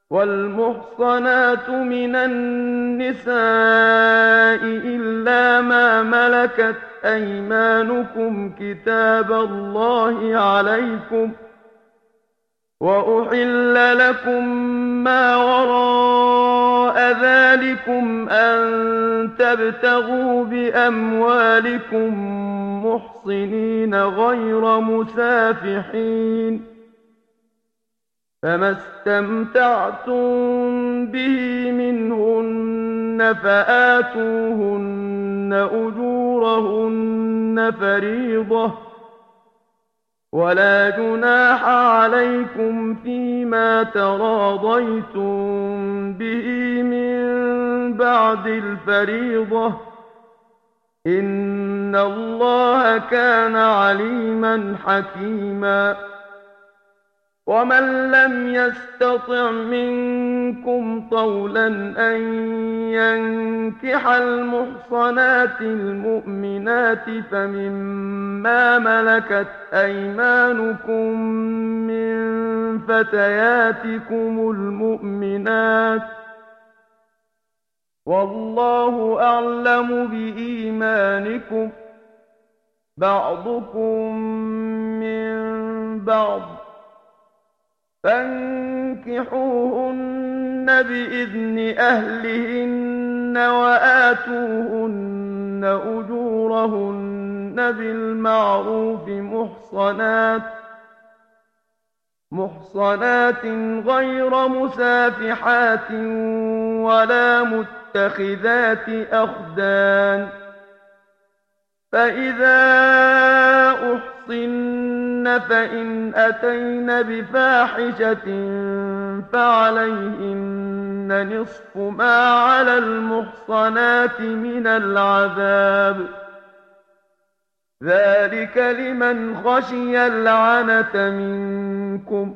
والمحصنات من النساء إلا ما ملكت أيمانكم كتاب الله عليكم، وأحل لكم ما وراء ذلكم أن تبتغوا بأموالكم محصنين غير مسافحين، فما استمتعتم به منهن فآتوهن أجورهن فريضة، ولا جناح عليكم فيما تراضيتم به من بعد الفريضة، إن الله كان عليما حكيما. ومن لم يستطع منكم طولا أن ينكح المحصنات المؤمنات فمما ملكت أيمانكم من فتياتكم المؤمنات، والله أعلم بإيمانكم، بعضكم من بعض، فانكحوهن بإذن أهلهن وآتوهن أجورهن بالمعروف محصنات غير مسافحات ولا متخذات أخدان، فإذا أحصن فإن أتين بفاحشة فعليهن نصف ما على المحصنات من العذاب، ذلك لمن خشي العنة منكم،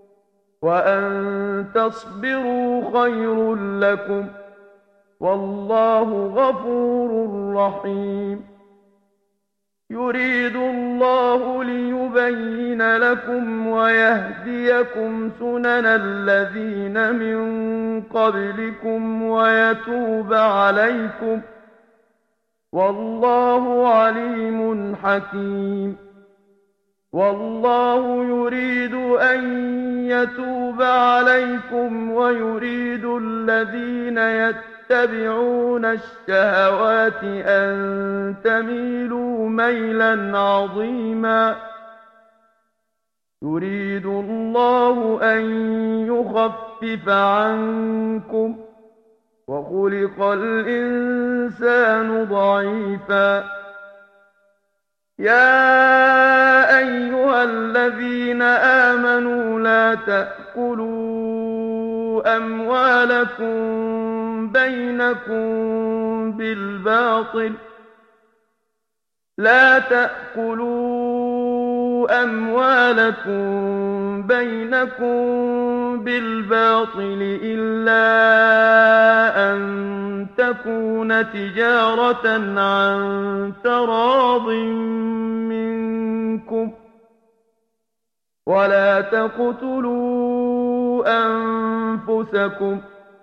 وأن تصبروا خير لكم، والله غفور رحيم. يريد الله ليبين لكم ويهديكم سنن الذين من قبلكم ويتوب عليكم، والله عليم حكيم. والله يريد أن يتوب عليكم ويريد الذين يتبعون الشهوات أن تميلوا ميلا عظيما. يريد الله أن يخفف عنكم، وخلق الإنسان ضعيفا. يا أيها الذين آمنوا لا تأكلوا أموالكم بينكم بالباطل إلا أن تكون تجارة عن تراض منكم، ولا تقتلوا أنفسكم،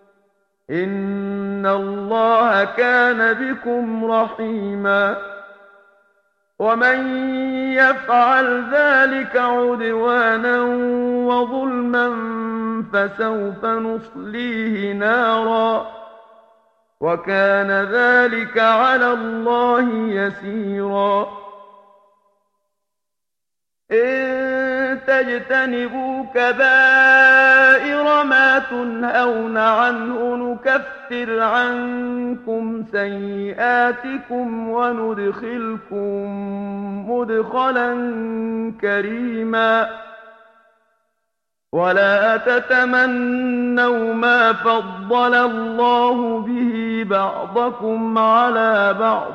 إن الله كان بكم رحيما. ومن يفعل ذلك عدوانا وظلما فسوف نصليه نارا، وكان ذلك على الله يسيرا. إن تجتنبوا كبائر ما تنهون عنه نكفر عنكم سيئاتكم وندخلكم مدخلا كريما. ولا تتمنوا ما فضل الله به بعضكم على بعض،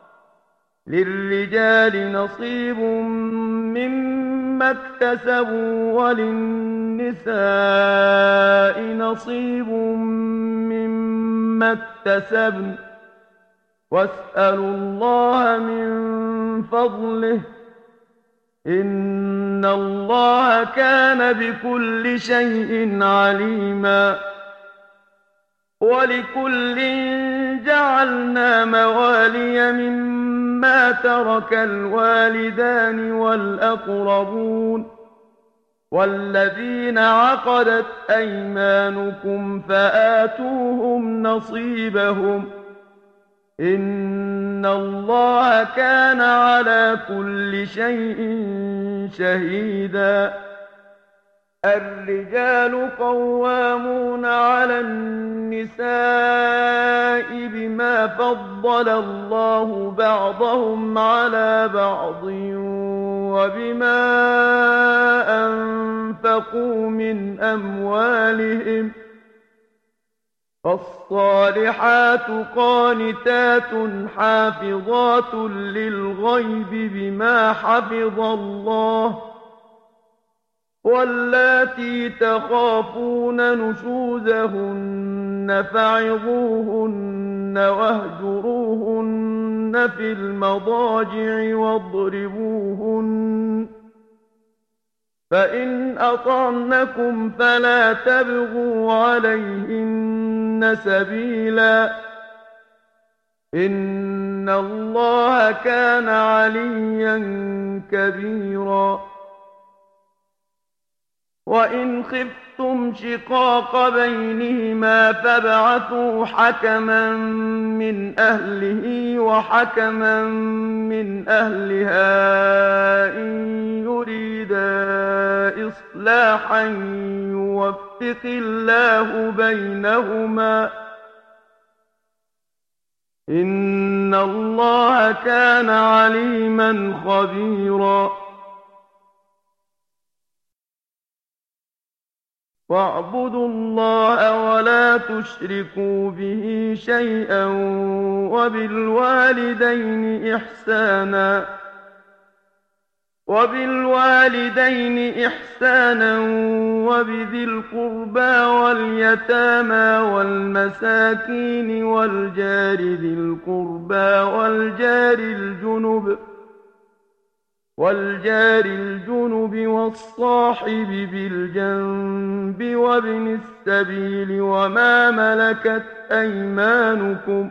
للرجال نصيب مما اكتسبوا وللنساء نصيب مما اكتسبن، واسألوا الله من فضله، إن الله كان بكل شيء عليما ولكل جعلنا موالي مما ترك الوالدان والأقربون والذين عقدت أيمانكم فآتوهم نصيبهم إن الله كان على كل شيء شهيدا الرجال قوامون على النساء بما فضل الله بعضهم على بعض وبما أنفقوا من أموالهم فالصالحات قانتات حافظات للغيب بما حفظ الله واللاتي تخافون نشوزهن فعظوهن واهجروهن في المضاجع واضربوهن فإن أطعنكم فلا تبغوا عليهن سبيلا إن الله كان عليا كبيرا وإن خفتم شقاق بينهما فابعثوا حكما من أهله وحكما من أهلها إن يريدا إصلاحا يوفق الله بينهما إن الله كان عليما خبيرا واعبدوا الله ولا تشركوا به شيئا وبالوالدين إحسانا وبذي القربى واليتامى والمساكين والجار ذي القربى والجار الجنب والصاحب بالجنب وابن السبيل وما ملكت أيمانكم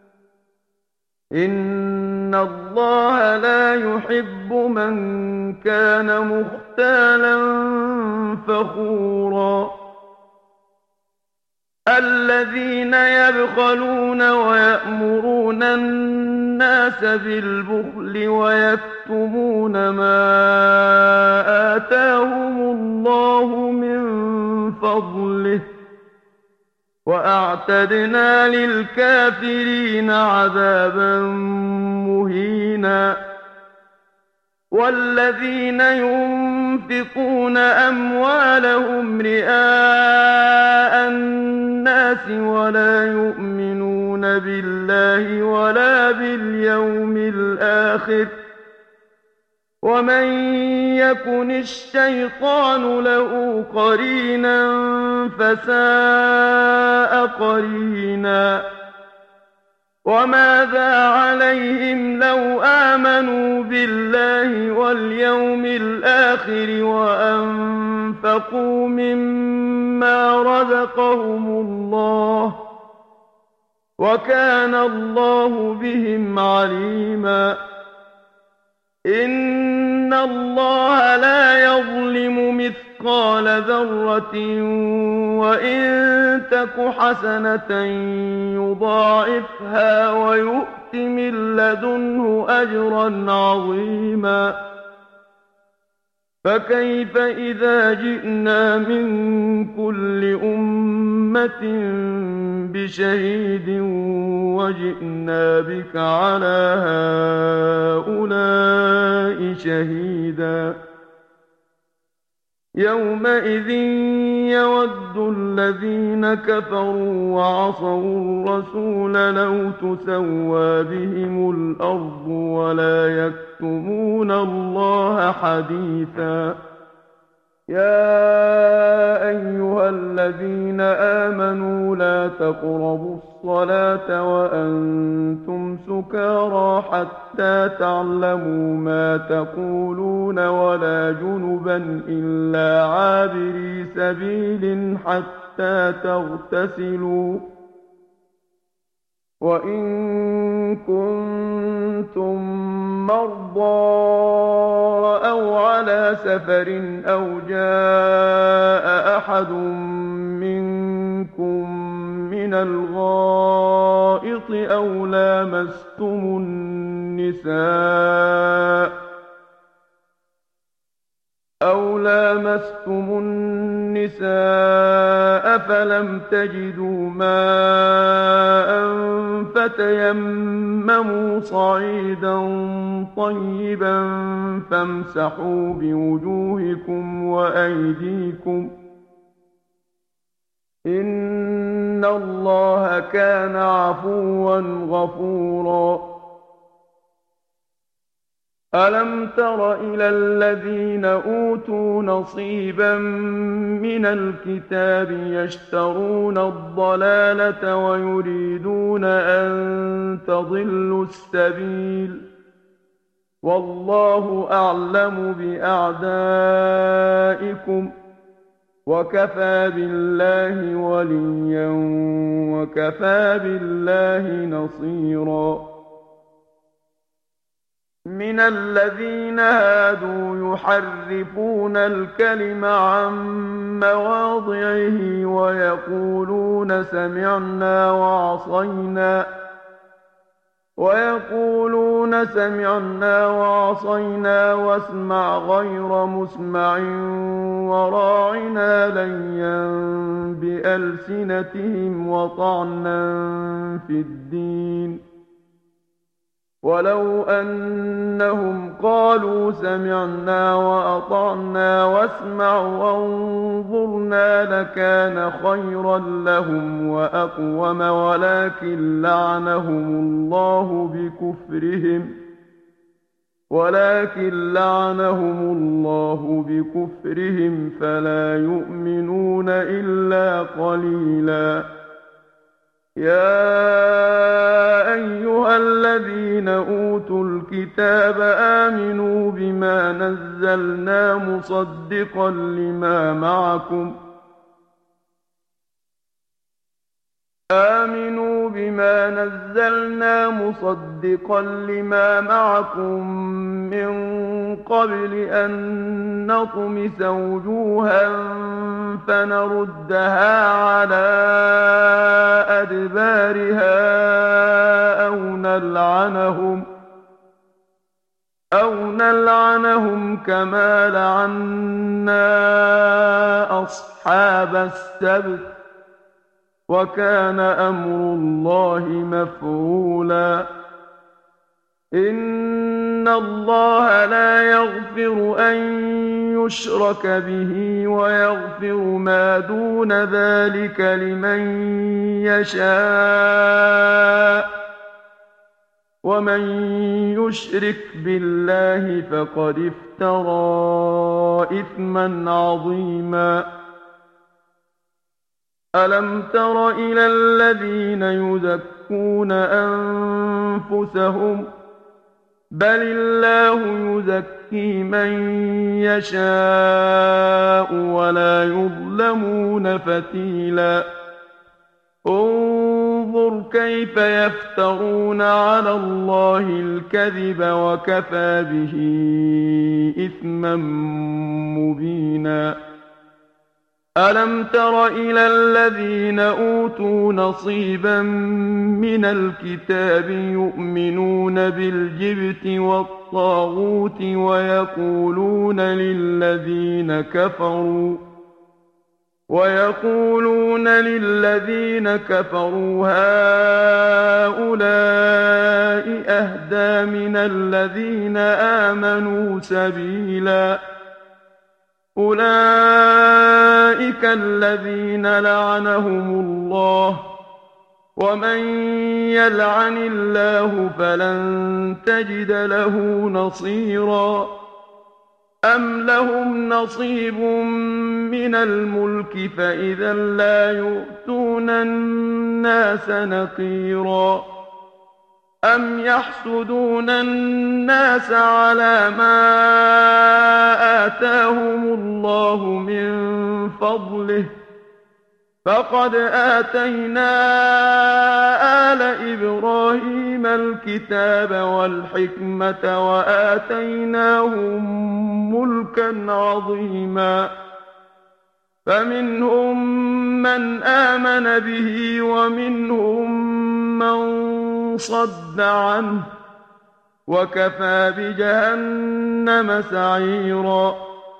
إن الله لا يحب من كان مختالا فخورا الذين يبخلون ويأمرون الناس بالبخل ويكتمون ما آتاهم الله من فضله وأعتدنا للكافرين عذابا مهينا والذين ينفقون أموالهم رئاء الناس ولا يؤمنون بالله ولا باليوم الآخر ومن يكن الشيطان له قرينا فساء قرينا وماذا عليهم لو آمنوا بالله واليوم الآخر وأنفقوا مما رزقهم الله وكان الله بهم عليما إن الله لا يظلم مثقال ذرة وإن تك حسنة يضاعفها ويؤت من لدنه أجرا عظيما فكيف إذا جئنا من كل أمة بشهيد وجئنا بك على هؤلاء شهيدا يومئذ يود الذين كفروا وعصوا الرسول لو تسوى بهم الأرض ولا يكتمون الله حديثا يا أيها الذين آمنوا لا تقربوا الصلاة وأنتم سكارى حتى تعلموا ما تقولون ولا جنبا إلا عابري سبيل حتى تغتسلوا وإن كنتم مرضى أو على سفر أو جاء أحد منكم من الغائط أو لامستم النساء فلم تجدوا ماء فتيمموا صعيدا طيبا فامسحوا بوجوهكم وأيديكم إن الله كان عفوا غفورا ألم تر إلى الذين أوتوا نصيبا من الكتاب يشترون الضلالة ويريدون أن تضلوا السبيل والله أعلم بأعدائكم وكفى بالله وليا وكفى بالله نصيرا من الذين هادوا يحرفون الكلم عن مواضعه ويقولون سمعنا وعصينا واسمع غير مسمع وراعنا ليا بألسنتهم وطعنا في الدين ولو أنهم قالوا سمعنا وأطعنا واسمع وانظرنا لكان خيرا لهم وأقوم ولكن لعنهم الله بكفرهم فلا يؤمنون إلا قليلا يا أيها الذين أوتوا الكتاب آمنوا بما نزلنا مصدقا لما معكم من قبل أن نطمس وجوها فنردها على أدبارها أو نلعنهم كما لعنا أصحاب السبت وكان أمر الله مفعولا إن الله لا يغفر أن يشرك به ويغفر ما دون ذلك لمن يشاء ومن يشرك بالله فقد افترى إثما عظيما ألم تر إلى الذين يزكون أنفسهم بل الله يزكي من يشاء ولا يظلمون فتيلا انظر كيف يفترون على الله الكذب وكفى به إثما مبينا ألم تر إلى الذين أوتوا نصيبا من الكتاب يؤمنون بالجبت والطاغوت ويقولون للذين كفروا هؤلاء أهدى من الذين آمنوا سبيلا أولئك الذين لعنهم الله ومن يلعن الله فلن تجد له نصيرا أَمْ لَهُمْ نَصِيبٌ مِّنَ الْمُلْكِ فَإِذًا لَّا يُؤْتُونَ النَّاسَ نَقِيرًا أَمْ يَحْسُدُونَ النَّاسَ عَلَىٰ مَا آتَاهُمُ اللَّهُ مِن فَضْلِهِ ۖ فَقَدْ آتَيْنَا آلَ إِبْرَاهِيمَ الْكِتَابَ وَالْحِكْمَةَ وَآتَيْنَاهُم مُّلْكًا عَظِيمًا فَمِنْهُم مَّنْ آمَنَ بِهِ وَمِنْهُم مَّن صَدَّ عَنْهُ ۚ وَكَفَىٰ بِجَهَنَّمَ سَعِيرًا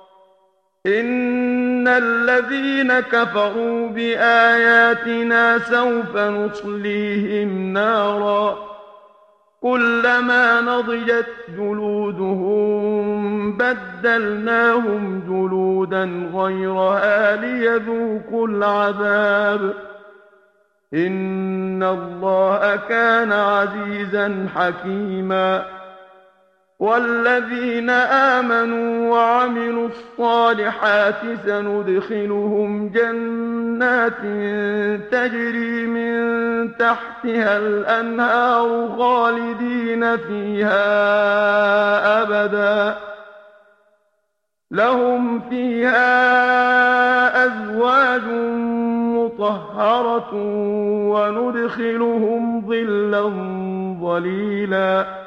إِنَّ الَّذِينَ كَفَرُوا بِآيَاتِنَا سَوْفَ نُصْلِيهِمْ نَارًا كُلَّمَا نَضِجَتْ جُلُودُهُم بَدَّلْنَاهُمْ جُلُودًا غَيْرَهَا لِيَذُوقُوا الْعَذَابَ ۗ إِنَّ اللَّهَ كَانَ عَزِيزًا حَكِيمًا وَالَّذِينَ آمَنُوا وَعَمِلُوا الصَّالِحَاتِ سَنُدْخِلُهُمْ جَنَّاتٍ تَجْرِي مِن تَحْتِهَا الْأَنْهَارُ خَالِدِينَ فِيهَا أَبَدًا ۖ لَّهُمْ فِيهَا أَزْوَاجٌ مُّطَهَّرَةٌ وَنُدْخِلُهُمْ ظِلًّا ظَلِيلًا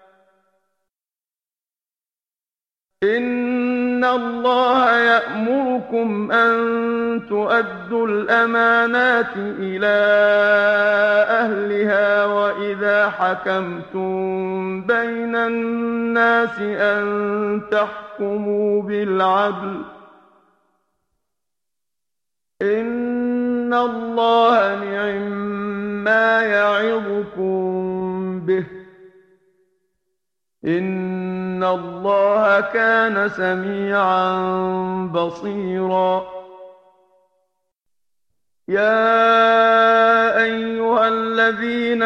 إِنَّ اللَّهَ يَأْمُرُكُمْ أَن تُؤَدُّوا الْأَمَانَاتِ إِلَىٰ أَهْلِهَا وَإِذَا حَكَمْتُم بَيْنَ النَّاسِ أَن تَحْكُمُوا بِالْعَدْلِ ۚ إِنَّ اللَّهَ نِعِمَّا يَعِظُكُم بِهِ ۗ إِنَّ اللَّهَ كَانَ سَمِيعًا بَصِيرًا يَا أَيُّهَا الَّذِينَ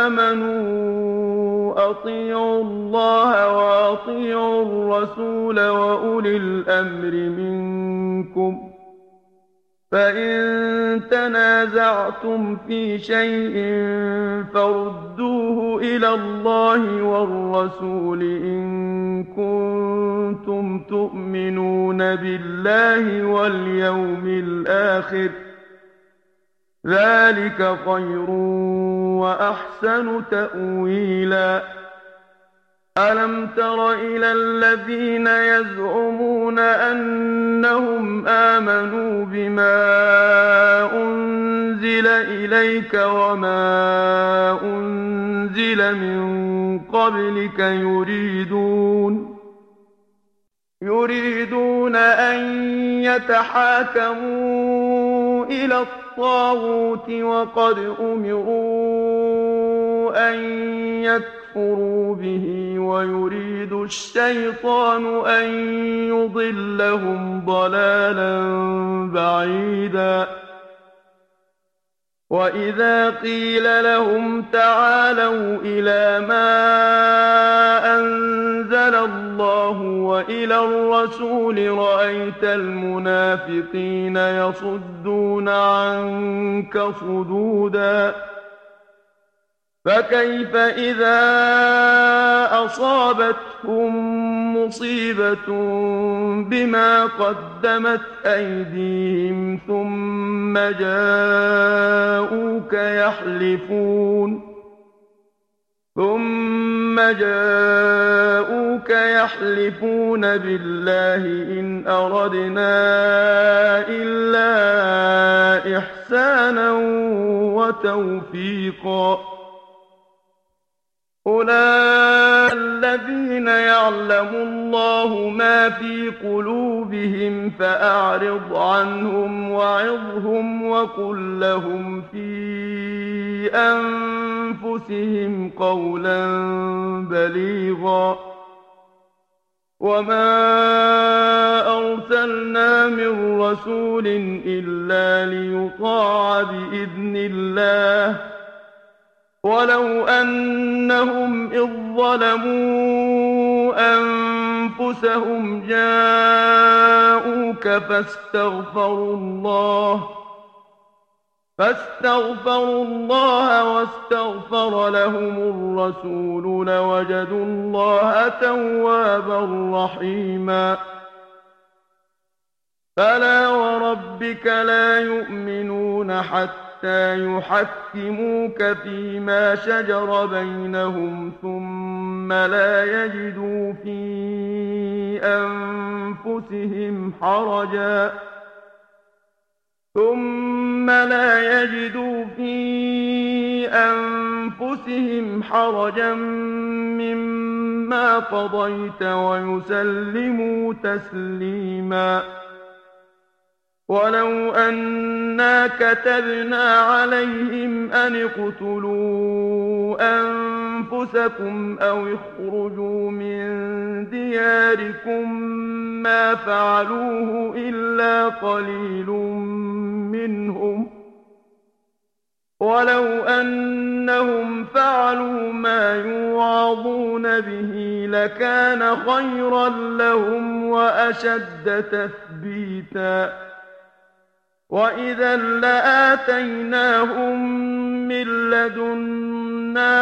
آمَنُوا أَطِيعُوا اللَّهَ وَأَطِيعُوا الرَّسُولَ وَأُولِي الْأَمْرِ مِنكُمْ ۖ فَإِن تَنَازَعْتُمْ فِي شَيْءٍ فَرُدُّوهُ إِلَى اللَّهِ وَالرَّسُولِ إِن كُنتُمْ تُؤْمِنُونَ بِاللَّهِ وَالْيَوْمِ الْآخِرِ ۚ ذَٰلِكَ خَيْرٌ وَأَحْسَنُ تَأْوِيلًا أَلَمْ تَرَ إِلَى الَّذِينَ يَزْعُمُونَ أَنَّهُمْ آمَنُوا بِمَا أُنزِلَ إِلَيْكَ وَمَا أُنزِلَ مِن قَبْلِكَ يُرِيدُونَ أَن يَتَحَاكَمُوا إِلَى الطَّاغُوتِ وَقَدْ أُمِرُوا أَن يَكْفُرُوا بِهِ وَيُرِيدُ الشَّيْطَانُ أَن يُضِلَّهُمْ ضَلَالًا بَعِيدًا وَإِذَا قِيلَ لَهُمْ تَعَالَوْا إِلَىٰ مَا أَنزَلَ اللَّهُ وَإِلَى الرَّسُولِ رَأَيْتَ الْمُنَافِقِينَ يَصُدُّونَ عَنكَ صُدُودًا فَكَيْفَ إِذَا أَصَابَتْهُم مُّصِيبَةٌ بِمَا قَدَّمَتْ أَيْدِيهِمْ ثُمَّ جَاءُوكَ يَحْلِفُونَ بِاللَّهِ إِنْ أَرَدْنَا إِلَّا إِحْسَانًا وَتَوْفِيقًا أُولَٰئِكَ الَّذِينَ يَعْلَمُ اللَّهُ مَا فِي قُلُوبِهِمْ فَأَعْرِضْ عَنْهُمْ وَعِظْهُمْ وَقُل لَّهُمْ فِي أَنفُسِهِمْ قَوْلًا بَلِيغًا وَمَا أَرْسَلْنَا مِن رَّسُولٍ إِلَّا لِيُطَاعَ بِإِذْنِ اللَّهِ ۚ وَلَوْ أَنَّهُمْ إِذ ظَّلَمُوا أنفسهم جاءوك فاستغفروا الله واستغفر لهم الرسول لوجدوا الله توابا رحيما فلا وربك لا يؤمنون حتى يحكموك فيما شجر بينهم ثم لا يجدوا في أنفسهم حرجا مما قضيت ويسلموا تسليما ولو أنا كتبنا عليهم أن اقتلوا أنفسكم أو اخرجوا من دياركم ما فعلوه إلا قليل منهم ولو أنهم فعلوا ما يوعظون به لكان خيرا لهم وأشد تثبيتا وإذا لآتيناهم من لدنا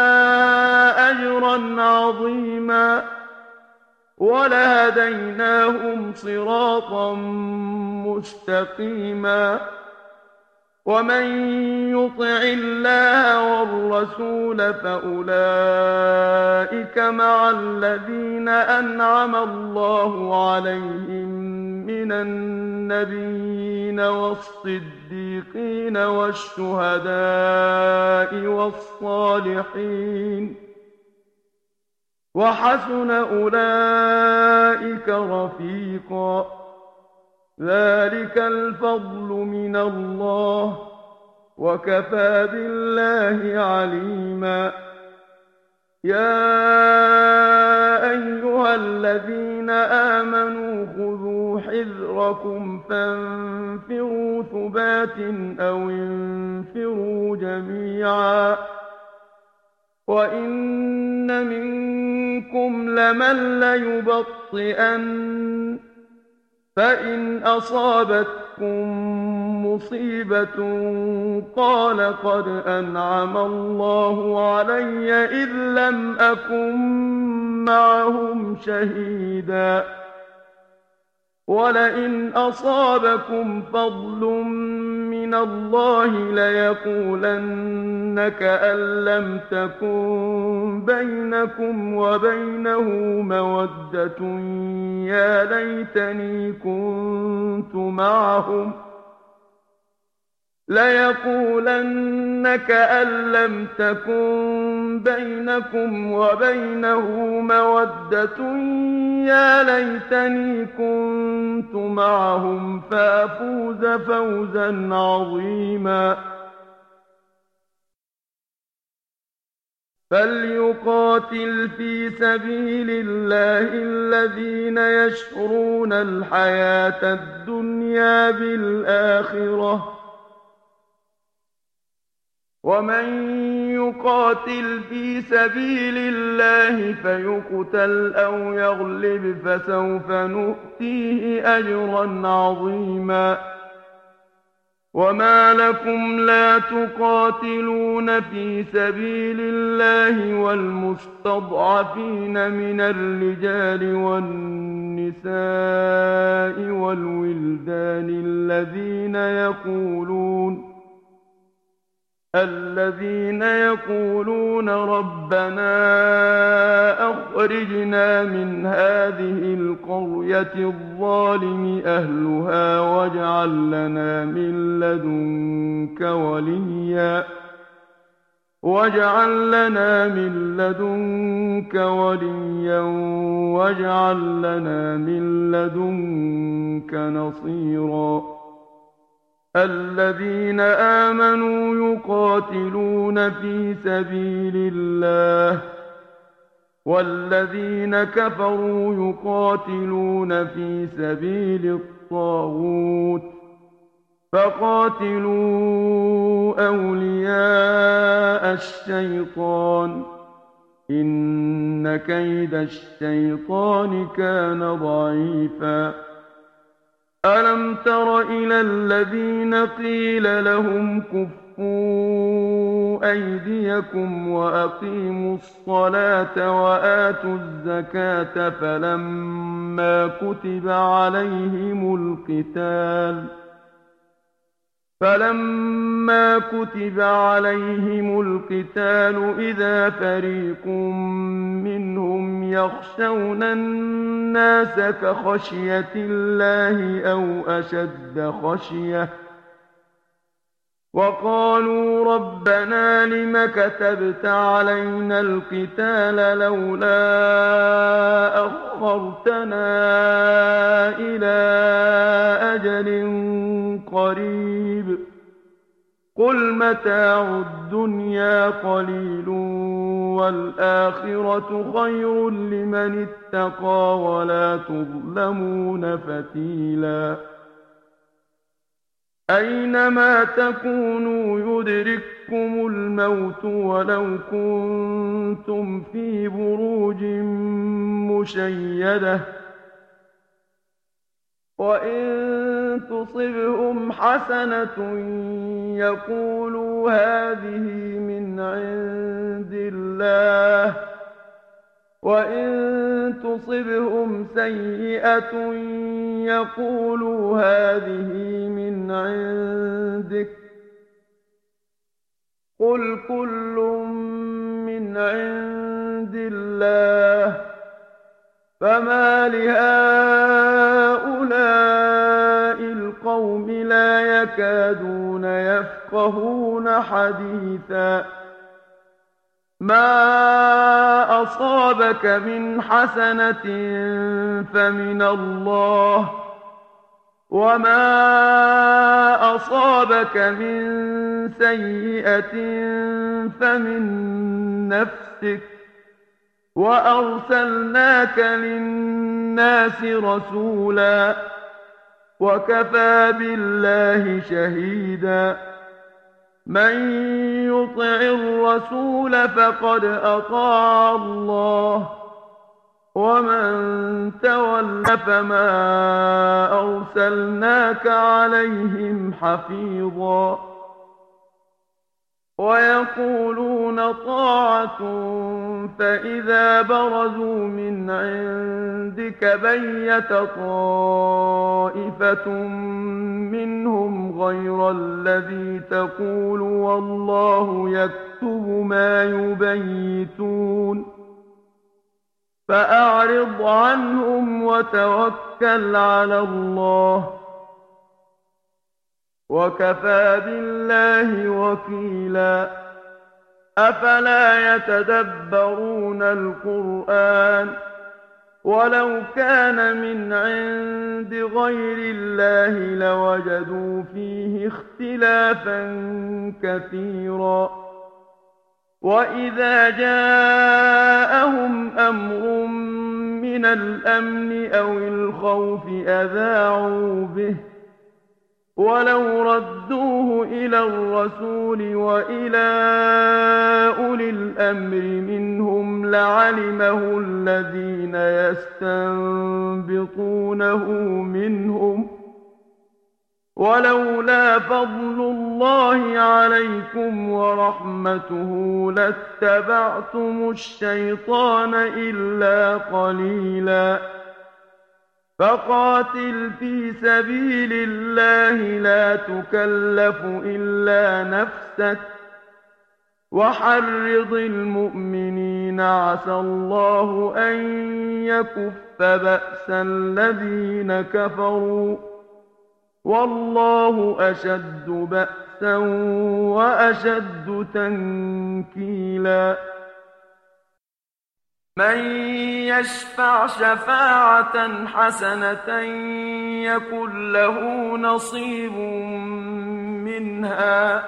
أجرا عظيما ولهديناهم صراطا مستقيما ومن يطع الله والرسول فأولئك مع الذين أنعم الله عليهم من النبيين والصديقين والشهداء والصالحين وحسن أولئك رفيقا ذلك الفضل من الله وكفى بالله عليما يا أيها الذين آمنوا خذوا حذركم فانفروا ثبات أو انفروا جميعا وإن منكم لمن ليبطئن فإن أصابتكم مصيبة قال قد أنعم الله علي إذ لم أكن معهم شهيدا ولئن أصابكم فضل من الله ليقولن كأن لم تكن بينكم وبينه مودة يا ليتني كنت معهم ليقولن كأن لم تكن بينكم وبينه مودة يا ليتني كنت معهم فأفوز فوزا عظيما فليقاتل في سبيل الله الذين يشرون الحياة الدنيا بالآخرة ومن يقاتل في سبيل الله فيقتل أو يغلب فسوف نؤتيه أجرا عظيما وما لكم لا تقاتلون في سبيل الله والمستضعفين من الرجال والنساء والولدان الذين يقولون ربنا أخرجنا من هذه القرية الظالم أهلها واجعل لنا من لدنك وليا واجعل لنا من لدنك نصيرا الذين آمنوا يقاتلون في سبيل الله والذين كفروا يقاتلون في سبيل الطاغوت فقاتلوا أولياء الشيطان إن كيد الشيطان كان ضعيفا ألم تر إلى الذين قيل لهم كفوا أيديكم وأقيموا الصلاة وآتوا الزكاة فلما كتب عليهم القتال إذا فريق منهم يخشون الناس كخشية الله أو أشد خشية وقالوا ربنا لم كتبت علينا القتال لولا أخرتنا إلى أجل قريب قل متاع الدنيا قليل والآخرة خير لمن اتقى ولا تظلمون فتيلا أينما تكونوا يدرككم الموت ولو كنتم في بروج مشيدة وإن تصبهم حسنة يقولوا هذه من عند الله وإن تصبهم سيئة يقولوا هذه من عندك قل كل من عند الله فما لهؤلاء القوم لا يكادون يفقهون حديثا ما أصابك من حسنة فمن الله وما أصابك من سيئة فمن نفسك وأرسلناك للناس رسولا وكفى بالله شهيدا من يطع الرسول فقد أطاع الله ومن تولى فما أرسلناك عليهم حفيظا ويقولون طاعة فإذا برزوا من عندك بيت طائفة منهم غير الذي تقول والله يكتب ما يبيتون فأعرض عنهم وتوكل على الله وكفى بالله وكيلا أفلا يتدبرون القرآن ولو كان من عند غير الله لوجدوا فيه اختلافا كثيرا وإذا جاءهم أمر من الأمن أو الخوف أذاعوا به ولو ردوه إلى الرسول وإلى أولي الأمر منهم لعلمه الذين يستنبطونه منهم ولولا فضل الله عليكم ورحمته لاتبعتم الشيطان إلا قليلا فقاتل في سبيل الله لا تكلف إلا نفسك وحرض المؤمنين عسى الله أن يكف بأس الذين كفروا والله أشد بأسا وأشد تنكيلا من يشفع شفاعة حسنة يكن له نصيب منها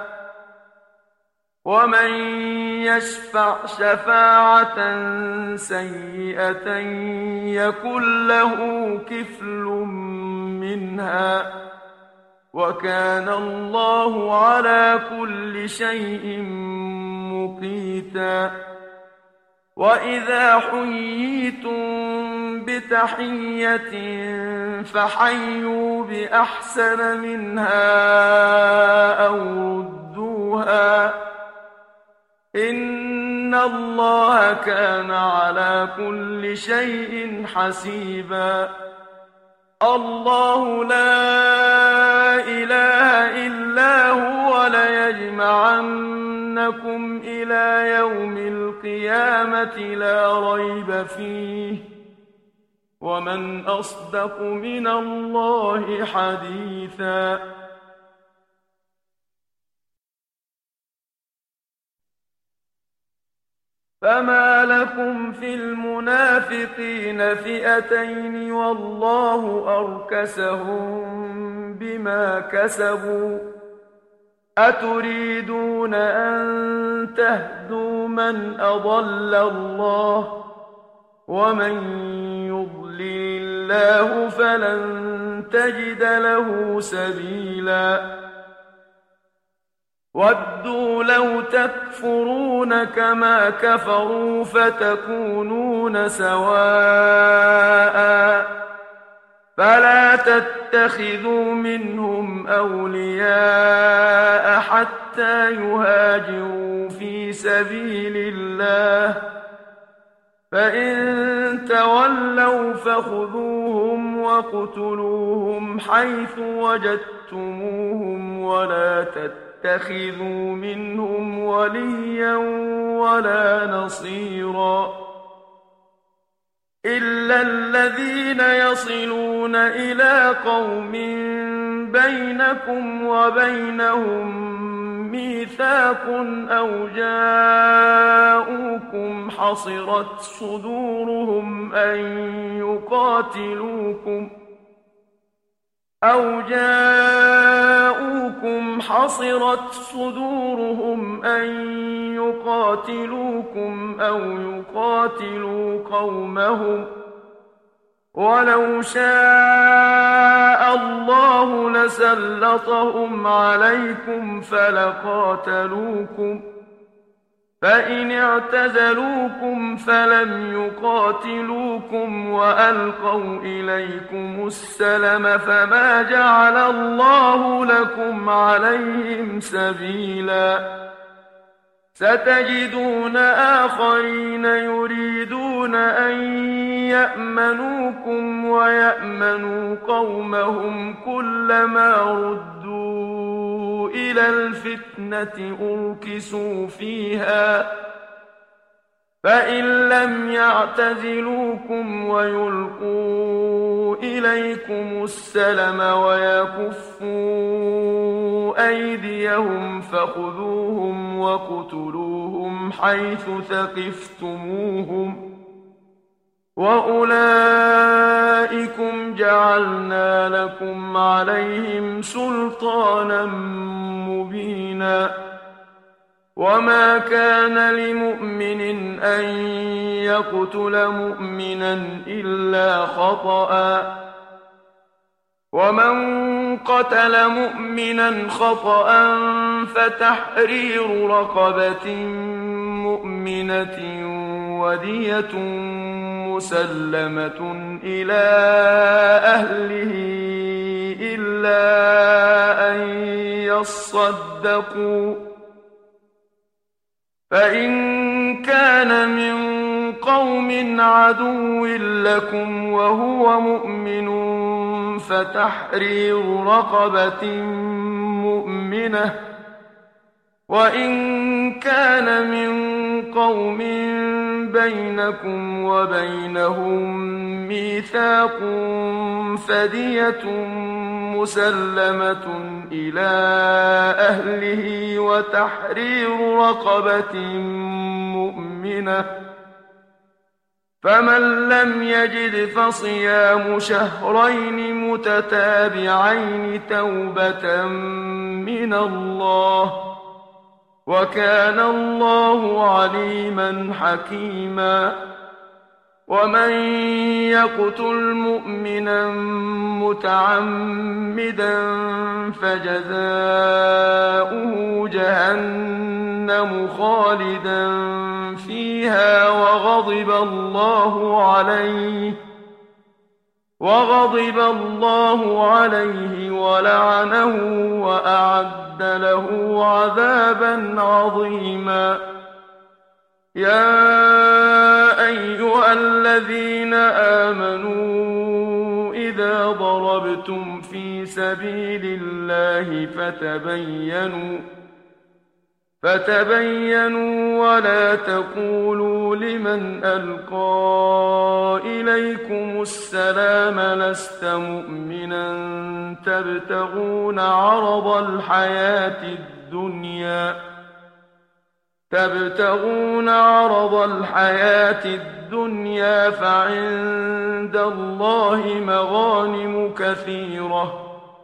ومن يشفع شفاعة سيئة يكن له كفل منها وكان الله على كل شيء مقيتا وإذا حييتم بتحية فحيوا بأحسن منها أو ردوها إن الله كان على كل شيء حسيبا. الله لا إله إلا هو ليجمعنكم إلى يوم القيامة لا ريب فيه ومن أصدق من الله حديثا. فما لكم في المنافقين فئتين والله أركسهم بما كسبوا أتريدون أن تهدوا من أضل الله ومن يضلل الله فلن تجد له سبيلا. ودوا لو تكفرون كما كفروا فتكونون سواء فلا تتخذوا منهم أولياء حتى يهاجروا في سبيل الله فإن تولوا فخذوهم وقتلوهم حيث وجدتموهم ولا تتخذوا منهم وليا ولا نصيرا إلا الذين يصلون إلى قوم بينكم وبينهم ميثاق أو جاءوكم حصرت صدورهم أن يقاتلوكم أو يقاتلوا قومهم ولو شاء الله لسلطهم عليكم فلقاتلوكم فإن اعتزلوكم فلم يقاتلوكم وألقوا إليكم السلم فما جعل الله لكم عليهم سبيلا. ستجدون آخرين يريدون أن يأمنوكم ويأمنوا قومهم كلما ردوا إلى الفتنة أركسوا فيها فإن لم يعتزلوكم ويلقوا إليكم السلم ويكفوا أيديهم فخذوهم وقتلوهم حيث ثقفتموهم وأولئكم جعلنا لكم عليهم سلطانا مبينا. وما كان لمؤمن أن يقتل مؤمنا إلا خطأ ومن قتل مؤمنا خطأ فتحرير رقبة مؤمنة ودية مسلمة إلى أهله إلا أن يصدقوا فإن كان من قوم عدو لكم وهو مؤمن فتحرير رقبة مؤمنة وإن كان من قوم بينكم وبينهم ميثاق فدية مسلمة إلى أهله وتحرير رقبة مؤمنة فمن لم يجد فصيام شهرين متتابعين توبة من الله وكان الله عليما حكيما. ومن يقتل مؤمنا متعمدا فجزاؤه جهنم خالدا فيها وغضب الله عليه وغضب الله عليه ولعنه وأعد له عذابا عظيما. يا أيها الذين آمنوا إذا ضربتم في سبيل الله فتبينوا ولا تقولوا لمن ألقى إليكم السلام لست مؤمنا تبتغون عرض الحياة الدنيا فعند الله مغانم كثيرة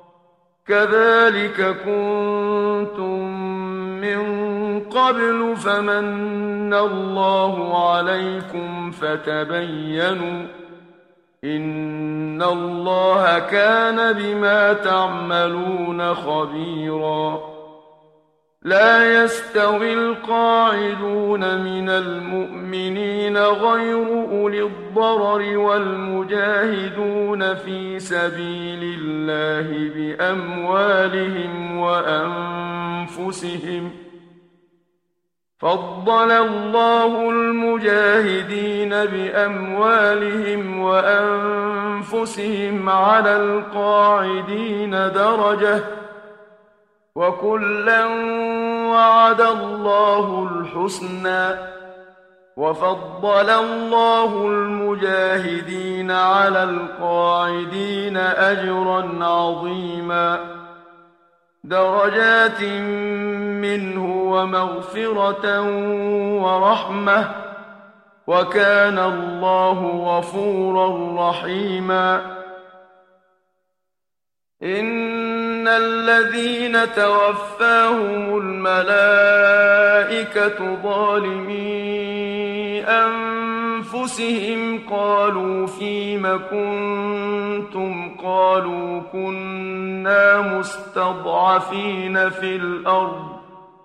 كذلك كنتم من قبل فمن الله عليكم فتبينوا إن الله كان بما تعملون خبيرا. لا يستوي القاعدون من المؤمنين غير أولي الضرر والمجاهدون في سبيل الله بأموالهم وأنفسهم. فضل الله المجاهدين بأموالهم وأنفسهم على القاعدين درجة وكلا وعد الله الحسنى وفضل الله المجاهدين على القاعدين أجرا عظيما درجات منه ومغفرة ورحمة وكان الله غفورا رحيما. إن الذين توفاهم الملائكة ظالمي أنفسهم قالوا فيم كنتم قالوا كنا مستضعفين في الأرض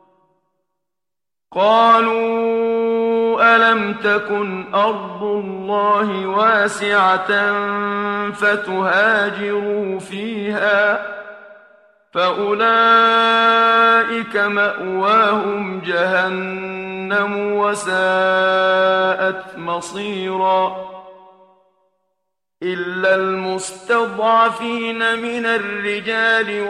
قالوا ألم تكن أرض الله واسعة فتهاجروا فيها فأولئك مأواهم جهنم وساءت مصيرا. إلا المستضعفين من الرجال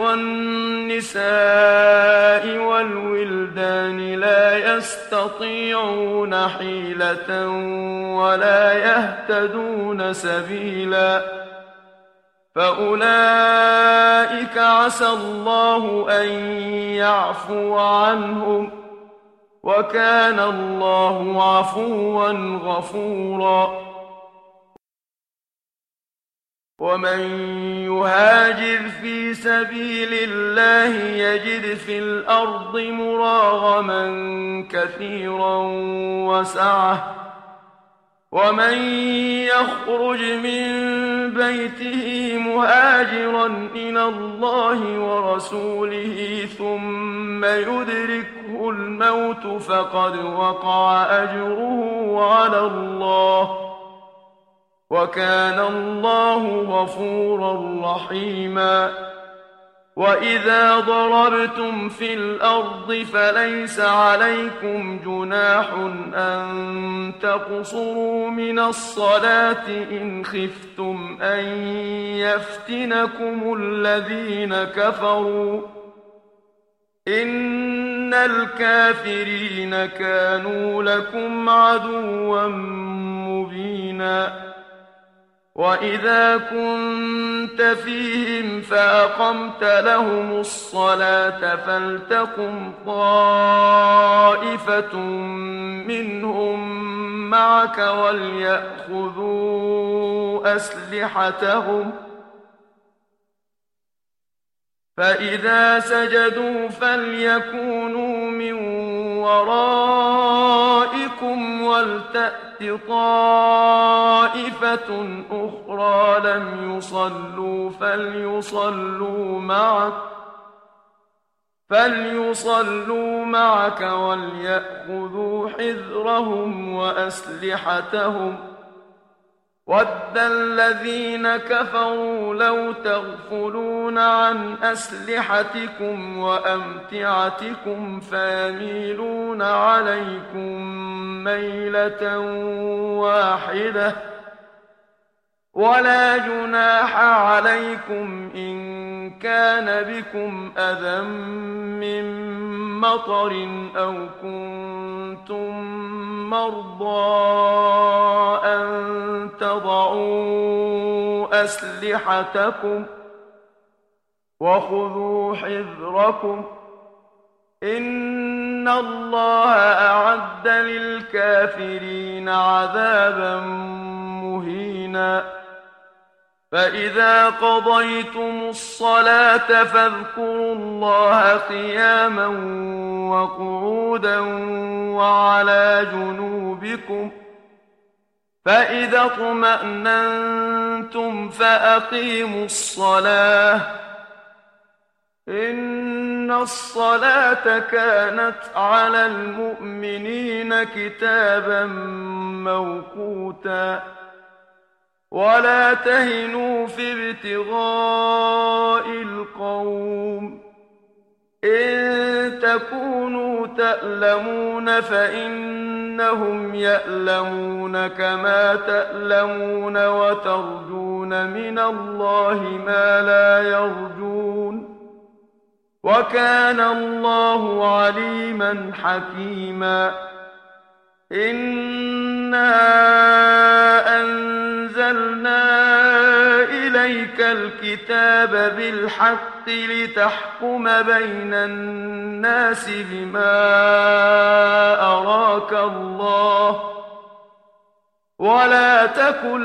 والنساء والولدان لا يستطيعون حيلة ولا يهتدون سبيلا فأولئك عسى الله أن يعفو عنهم وكان الله عفوا غفورا. ومن يهاجر في سبيل الله يجد في الأرض مراغما كثيرا وسعة ومن يخرج من بيته مهاجرا إلى الله ورسوله ثم يدركه الموت فقد وقع أجره على الله وكان الله غفورا رحيما. وإذا ضربتم في الأرض فليس عليكم جناح أن تقصروا من الصلاة إن خفتم أن يفتنكم الذين كفروا إن الكافرين كانوا لكم عدوا مبينا. وإذا كنت فيهم فأقمت لهم الصلاة فلتقم طائفة منهم معك وليأخذوا أسلحتهم فإذا سجدوا فليكونوا من ورائكم ولتأت طائفة أخرى لم يصلوا فليصلوا معك وليأخذوا حذرهم وأسلحتهم وَدَّ الَّذِينَ كَفَرُوا لَوْ تَغْفُلُونَ عَنْ أَسْلِحَتِكُمْ وَأَمْتِعَتِكُمْ فَيَمِيلُونَ عَلَيْكُمْ مَيْلَةً وَاحِدَةً وَلَا جُنَاحَ عَلَيْكُمْ إِن كَانَ بِكُمْ أَذًى مِّن مَّطَرٍ أَوْ كُنتُم مَّرْضَىٰ أَن تَضَعُوا أَسْلِحَتَكُمْ وَخُذُوا حِذْرَكُمْ إِنَّ اللَّهَ أَعَدَّ لِلْكَافِرِينَ عَذَابًا مُّهِينًا فَإِذَا قَضَيْتُمُ الصَّلَاةَ فاذكروا اللَّهَ قِيَامًا وَقُعُودًا وَعَلَىٰ جُنُوبِكُمْ فَإِذَا اطْمَأْنَنتُمْ فَأَقِيمُوا الصَّلَاةَ إِنَّ الصَّلَاةَ كَانَتْ عَلَى الْمُؤْمِنِينَ كِتَابًا مَّوْقُوتًا وَلَا تَهِنُوا فِي ابْتِغَاءِ الْقَوْمِ إِن تَكُونُوا تَأْلَمُونَ فَإِنَّهُمْ يَأْلَمُونَ كَمَا تَأْلَمُونَ وَتَرْجُونَ مِنَ اللَّهِ مَا لَا يَرْجُونَ وَكَانَ اللَّهُ عَلِيمًا حَكِيمًا إِنَّا أَنزَلْنَا إِلَيْكَ الْكِتَابَ بِالْحَقِّ لِتَحْكُمَ بَيْنَ النَّاسِ بِمَا أَرَاكَ اللَّهُ وَلَا تَكُن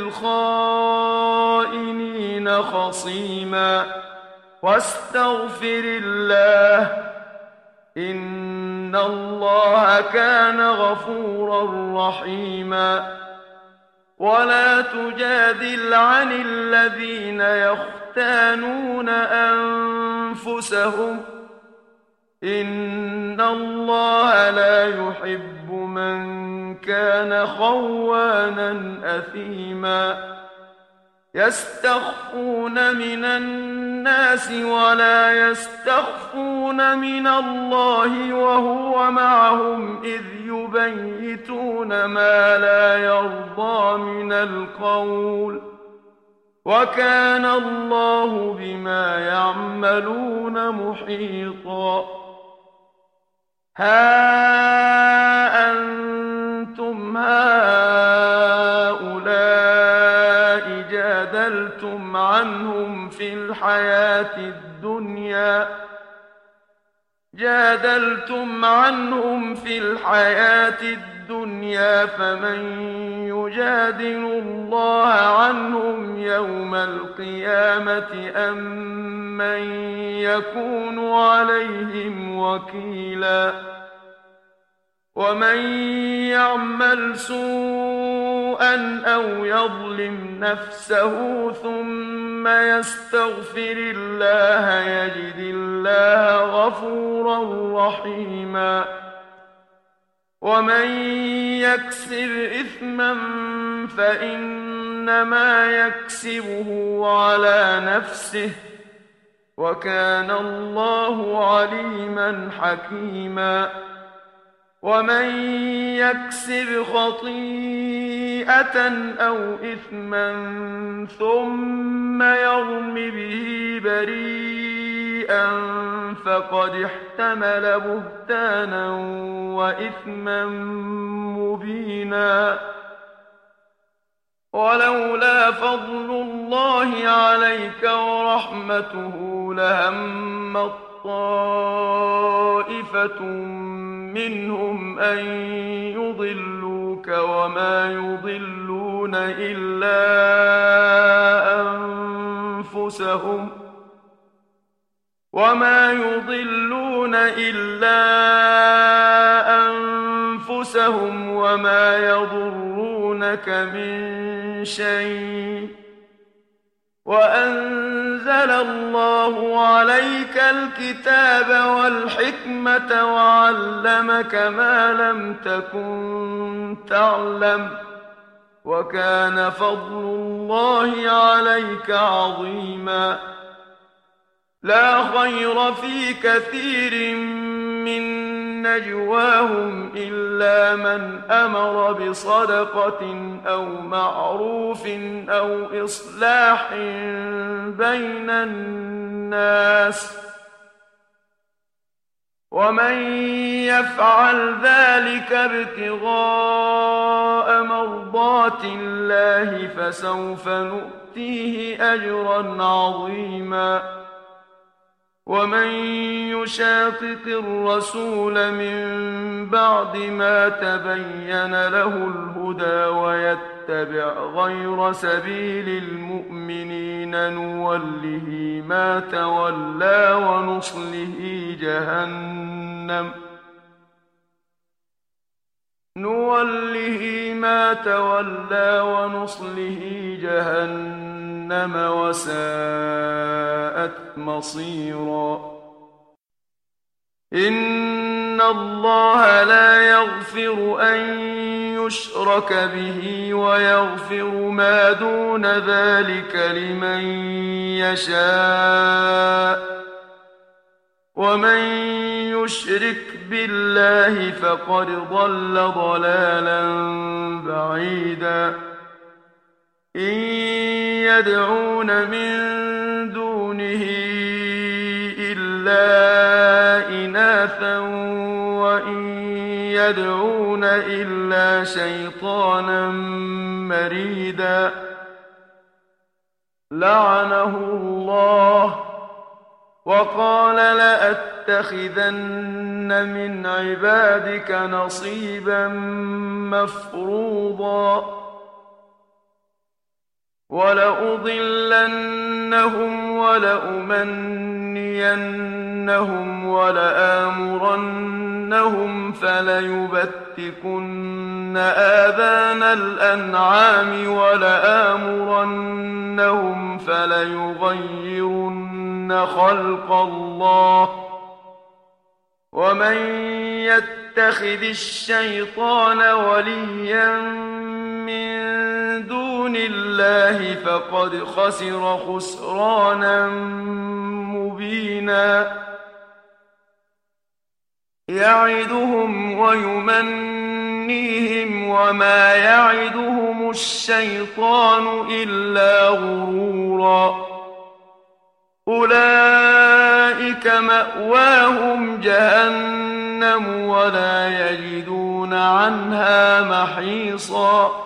لِّلْخَائِنِينَ خَصِيمًا وَاسْتَغْفِرِ اللَّهَ إِنَّ اللَّهَ كَانَ غَفُورًا رَّحِيمًا وَلَا تُجَادِلْ عَنِ الَّذِينَ يَخْتَانُونَ أَنفُسَهُمْ إِنَّ اللَّهَ لا يُحِبُّ مَن كَانَ خَوَّانًا أَثِيمًا يَسْتَخْفُونَ مِنَ النَّاسِ وَلَا يَسْتَخْفُونَ مِنَ اللَّهِ وَهُوَ مَعَهُمْ إِذْ يُبَيِّتُونَ مَا لَا يَرْضَىٰ مِنَ الْقَوْلِ وَكَانَ اللَّهُ بِمَا يَعْمَلُونَ مُحِيطًا هَا أَنتُمْ هَٰؤُلَاءِ جَادَلْتُمْ عنهم في الحياة الدنيا فمن يجادل الله عنهم يوم القيامة أم من يكون عليهم وكيلا ومن يعمل سوءا أو يظلم نفسه ثم يستغفر الله يجد الله غفورا رحيما ومن يكسب إثما فإنما يكسبه على نفسه وكان الله عليما حكيما ومن يكسب خطيئة أو إثما ثم يرم به بريئا فقد احتمل بهتانا وإثما مبينا ولولا فضل الله عليك ورحمته لهمت طائفة منهم أن يضلوك وما يضلون إلا أنفسهم وما يضرونك من شيء وأنزل الله عليك الكتاب والحكمة وعلمك ما لم تكن تعلم وكان فضل الله عليك عظيما. لا خير في كثير من نجواهم إلا من أمر بصدقة أو معروف أو إصلاح بين الناس، ومن يفعل ذلك ابتغاء مرضات الله فسوف نؤتيه أجرا عظيما. ومن يشاقق الرسول من بعد ما تبين له الهدى ويتبع غير سبيل المؤمنين نوله ما تولى ونصله جهنم وساءت مصيرا. إن الله لا يغفر أن يشرك به ويغفر ما دون ذلك لمن يشاء، ومن يشرك بالله فقد ضل ضلالا بعيدا. إن يدعون من دونه إلا إناثا وإن يدعون إلا شيطانا مريدا. لعنه الله وقال لأتخذن من عبادك نصيبا مفروضا ولأضلنهم ولأمنينهم ولآمرنهم فليبتكن آذان الأنعام ولآمرنهم فليغيرن خلق الله. ومن يتخذ الشيطان وليا من دون الله فقد خسر خسرانا مبينا. يعدهم ويمنيهم وما يعدهم الشيطان إلا غرورا. أولئك مأواهم جهنم ولا يجدون عنها محيصا.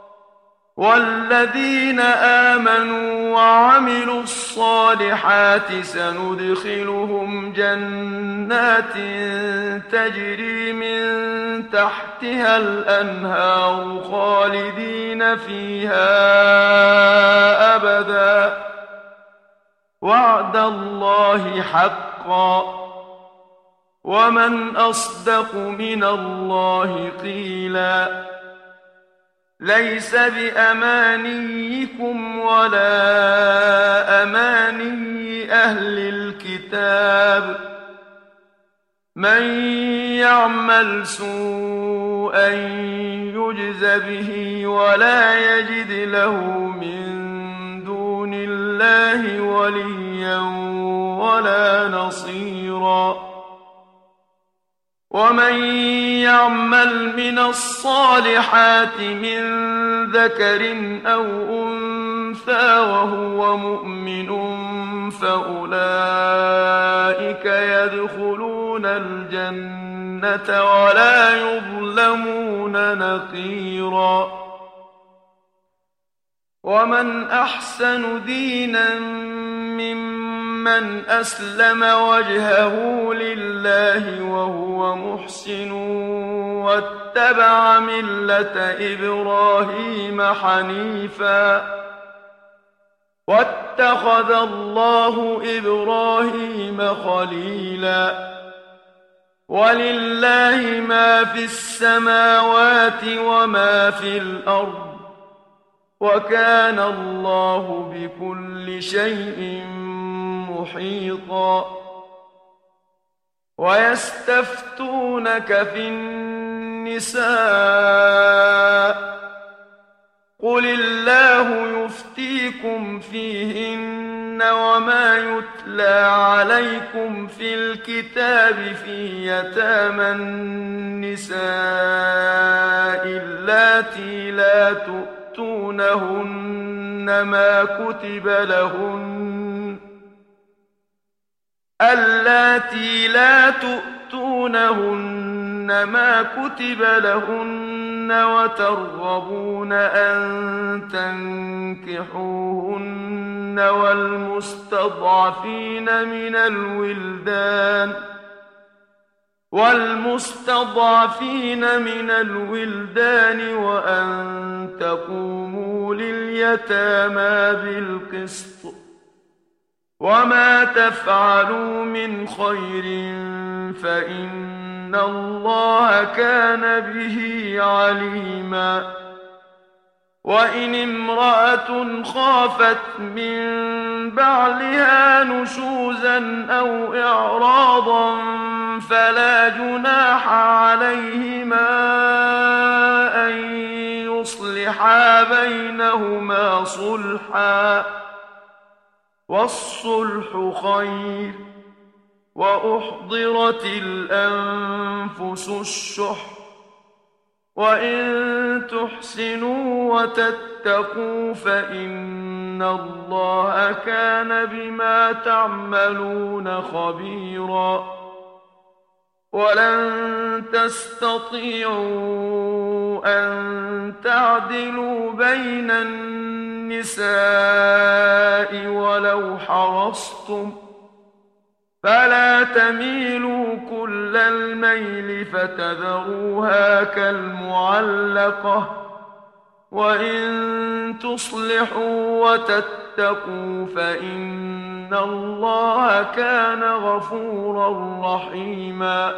والذين آمنوا وعملوا الصالحات سندخلهم جنات تجري من تحتها الأنهار خالدين فيها أبدا. وعد الله حقا ومن أصدق من الله قيلا. ليس بأمانيكم ولا أماني أهل الكتاب. من يعمل سوءا يجز به ولا يجد له من دون الله وليا ولا نصيرا. ومن يعمل من الصالحات من ذكر أو أنثى وهو مؤمن فأولئك يدخلون الجنة ولا يظلمون نقيرا. ومن أحسن دينا ممن أسلم وجهه لله وهو محسن واتبع ملة إبراهيم حنيفا واتخذ الله إبراهيم خليلا. ولله ما في السماوات وما في الأرض وكان الله بكل شيء محيطا. ويستفتونك في النساء قل الله يفتيكم فيهن وما يتلى عليكم في الكتاب في يتامى النساء اللاتي لا تؤتونهن ما كتب لهن وترغبون أن تنكحوهن والمستضعفين من الولدان وأن تقوموا لليتامى بالقسط وما تفعلوا من خير فإن الله كان به عليما وإن امرأة خافت من بعلها نشوزا أو إعراضا فلا جناح عليهما أن يصلحا بينهما صلحا والصلح خير وأحضرت الأنفس الشح وإن تحسنوا وتتقوا فإن الله كان بما تعملون خبيرا ولن تستطيعوا أن تعدلوا بين النساء ولو حرصتم فلا تميلوا كل الميل فتذروها كالمعلقة وإن تصلحوا وتتقوا فإن الله كان غفورا رحيما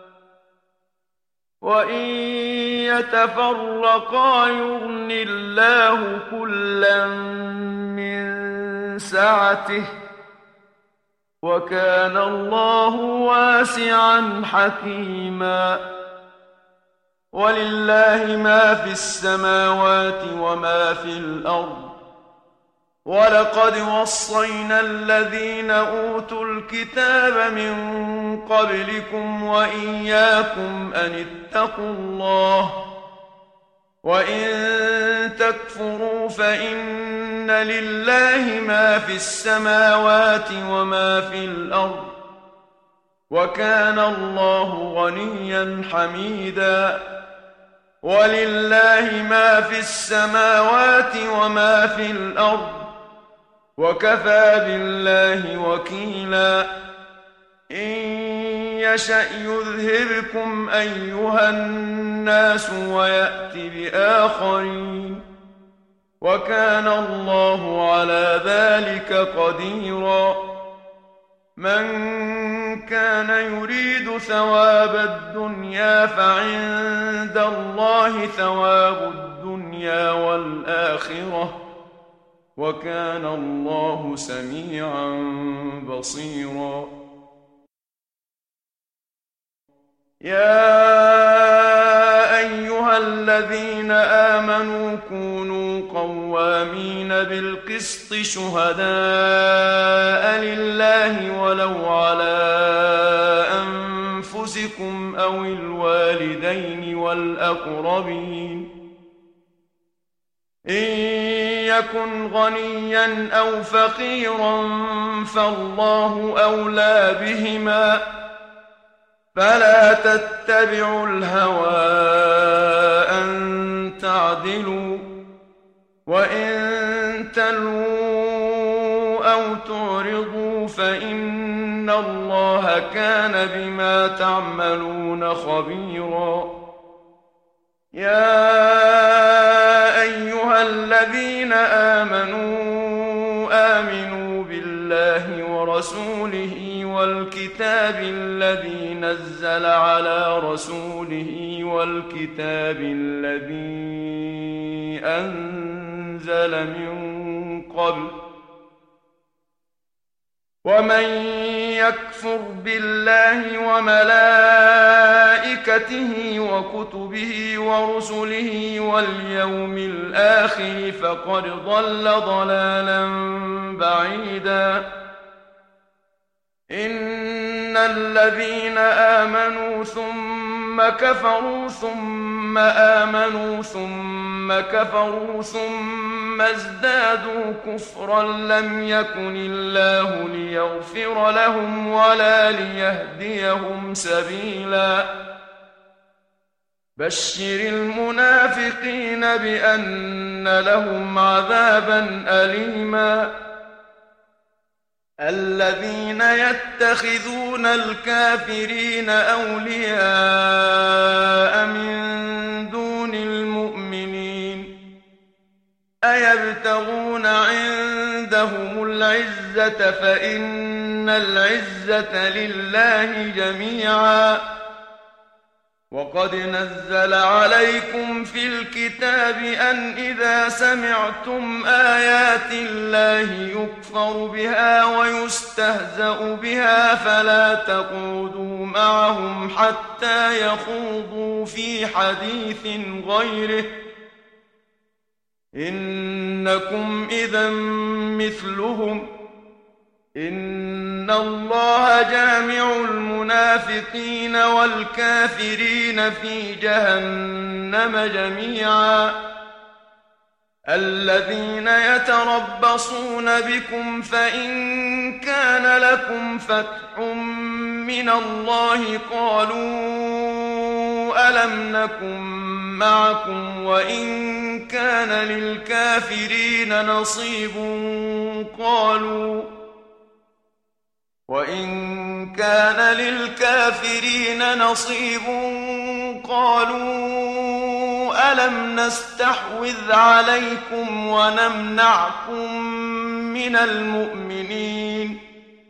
وإن يتفرقا يغن الله كلا من سعته وكان الله واسعا حكيما ولله ما في السماوات وما في الأرض ولقد وصينا الذين أوتوا الكتاب من قبلكم وإياكم أن اتقوا الله وإن تكفروا فإن لله ما في السماوات وما في الأرض وكان الله غنيا حميدا ولله ما في السماوات وما في الأرض وكفى بالله وكيلا إن يشأ يذهبكم أيها الناس ويأت بآخرين وكان الله على ذلك قديرا من كان يريد ثواب الدنيا فعند الله ثواب الدنيا والآخرة وكان الله سميعا بصيرا يا أيها الذين آمنوا كونوا قوامين بالقسط شهداء لله ولو على أنفسكم أو الوالدين والأقربين إن يكن غنيا أو فقيرا فالله أولى بهما فلا تتبعوا الهوى أن تعدلوا وإن تلووا أو تعرضوا فإن الله كان بما تعملون خبيرا يا أيها الذين آمنوا بالله ورسوله والكتاب الذي نزل على رسوله والكتاب الذي أنزل من قبل ومن يكفر بالله وملائكته بملائكته وكتبه ورسله واليوم الآخر فقد ضل ضلالا بعيدا. إن الذين آمنوا ثم كفروا ثم آمنوا ثم كفروا ثم ازدادوا كفرا لم يكن الله ليغفر لهم ولا ليهديهم سبيلا. بشر المنافقين بأن لهم عذابا أليما. الذين يتخذون الكافرين أولياء من دون المؤمنين أيبتغون عندهم العزة فإن العزة لله جميعا. وقد نزل عليكم في الكتاب أن إذا سمعتم آيات الله يكفر بها ويستهزأ بها فلا تقعدوا معهم حتى يخوضوا في حديث غيره إنكم إذا مثلهم. إن الله جامع المنافقين والكافرين في جهنم جميعا. الذين يتربصون بكم فإن كان لكم فتح من الله قالوا ألم نكن معكم وإن كان للكافرين نصيب قالوا ألم نستحوذ عليكم ونمنعكم من المؤمنين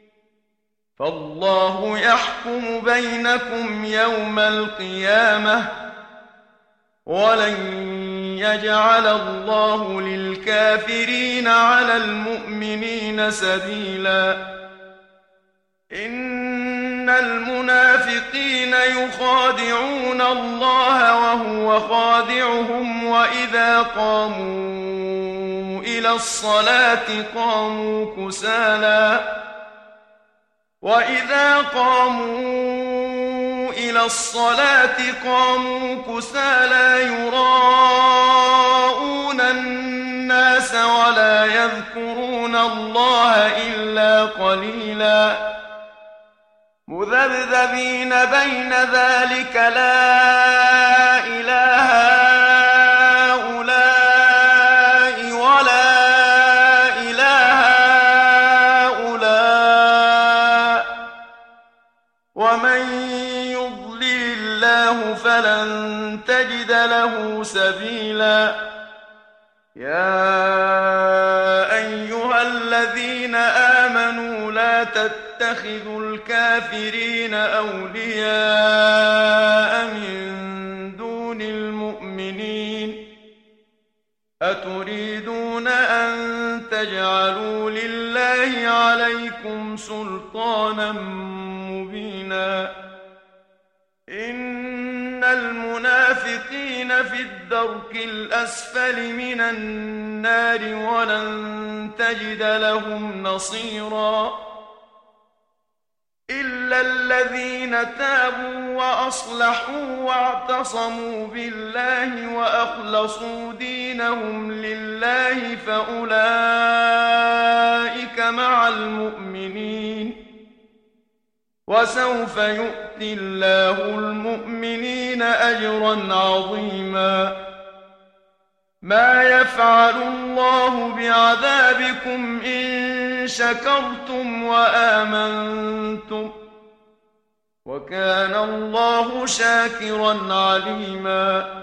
فالله يحكم بينكم يوم القيامة ولن يجعل الله للكافرين على المؤمنين سبيلا. إن المنافقين يخادعون الله وهو خادعهم وإذا قاموا إلى الصلاة قاموا كسالى يراءون الناس ولا يذكرون الله إلا قليلا. مذبذبين بين ذلك لا إله هؤلاء ولا إله هؤلاء ومن يضلل الله فلن تجد له سبيلا. يا أيها الذين آمنوا لا تتخذوا الكافرين أولياء من دون المؤمنين أتريدون أن تجعلوا لله عليكم سلطانا مبينا. إن المنافقين في الدرك الأسفل من النار ولن تجد لهم نصيرا. إلا الذين تابوا وأصلحوا واعتصموا بالله وأخلصوا دينهم لله فأولئك مع المؤمنين وسوف يؤتي الله المؤمنين أجرا عظيما. ما يفعل الله بعذابكم إن شكرتم وآمنتم وكان الله شاكرا عليما.